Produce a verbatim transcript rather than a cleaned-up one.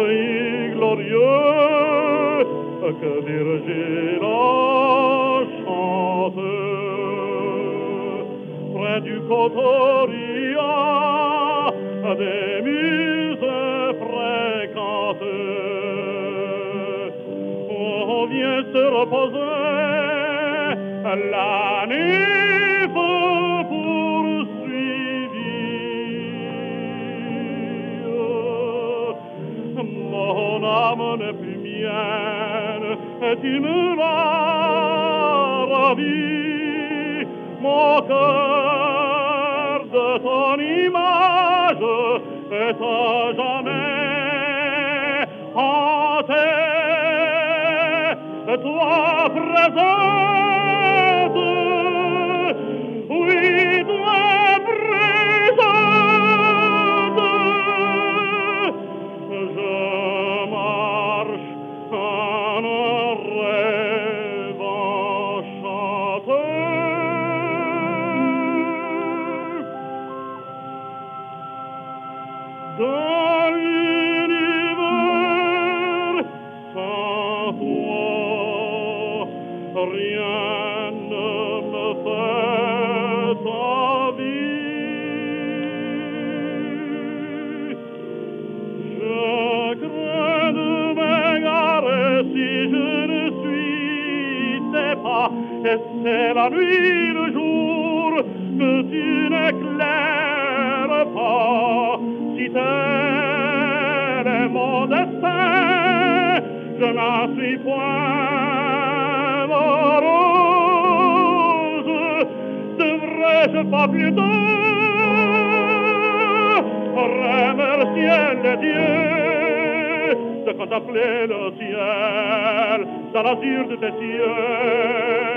pays glorieux, que Virgile chante. Près du Cotoria, des muses fréquentes, on vient se reposer, la nymphe poursuivie. Mon âme n'est plus mienne, et tu me l'as ravie. Mon cœur de ton image est à jamais hanté. Toi présente, oui, toi présente, je marche en rêve enchanté. Dans l'univers sans toi, rien ne me fait envie. Je crains de m'égarer si je ne suis pas, et c'est la nuit, le jour, que tu n'éclaires pas. Si tel est mon destin, je n'en suis point heureuse. Devrais-je pas plutôt remercier les dieux de contempler le ciel dans l'azur de tes yeux?